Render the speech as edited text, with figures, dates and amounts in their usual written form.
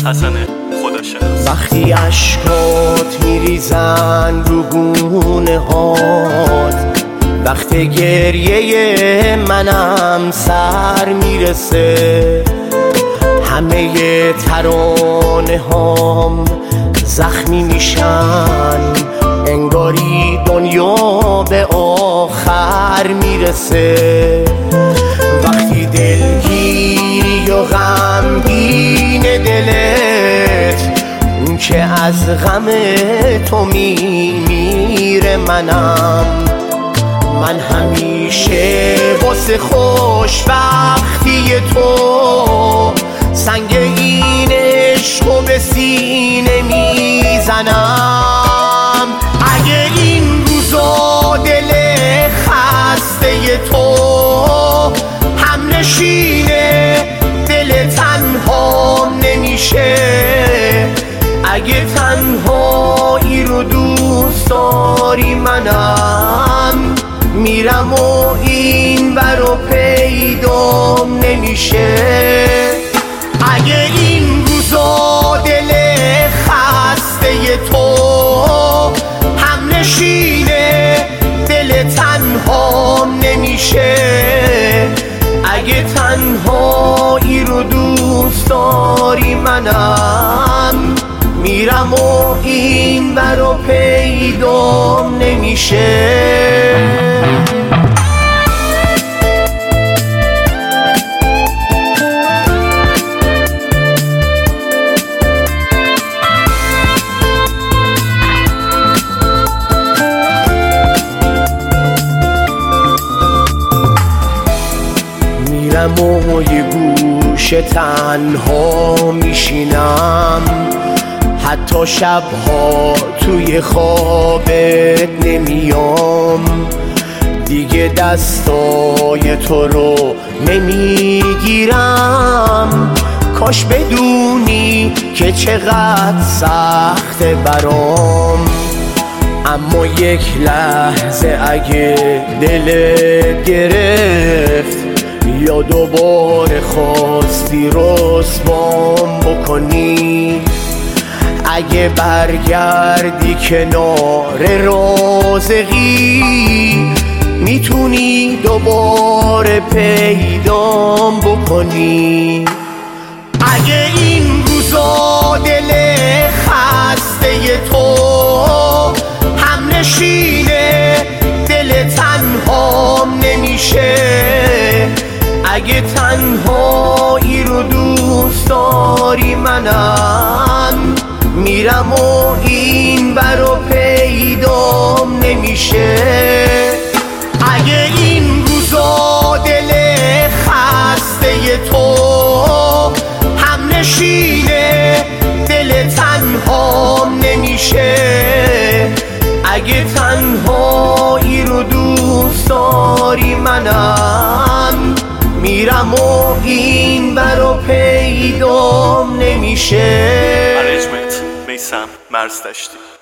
حسن خداشناس. وقتی اشکات میریزن رو گونه هات، وقت گریه منم سر میرسه، همه ترانه هام زخمی میشن، انگاری دنیا به آخر میرسه. وقتی دلگیری و غمگین دلت، اون که از غم تو میمیره منم، من همیشه واسه خوشبختی تو سنگ این عشقو به سینه میزنم. اگه این روزا دل خسته تو هم نشینه دل تنها نمیشه، اگه تنهایی رو دوست داری منم میرم و این برو پیدام نمیشه. اگه این روزا دل خسته تو هم نشینه دل تنها نمیشه، اگه تنهایی رو دوست داری منم میرم و این برو پیدام نمیشه. میرم و یه گوشه تنها میشینم، حتی شبها توی خوابت نمیام، دیگه دستای تو رو نمیگیرم. کاش بدونی که چقدر سخته برام، اما یک لحظه اگه دلت گرفت یا دوباره خواستی رسوام بکنی، اگه برگردی کنار رازقی میتونی دوباره پیدام بکنی. اگه این روزا دل خسته تو هم نشینه دل تنهام نمیشه، اگه تنهایی رو دوست داری منم میرم و این برو پیدام نمیشه. اگه این روزا دل خسته تو هم نشینه دل تنهام نمیشه، اگه تنهایی رو دوست داری منم میرم و این برو پیدام نمیشه. ارنجمنت میثم مرزدشتی.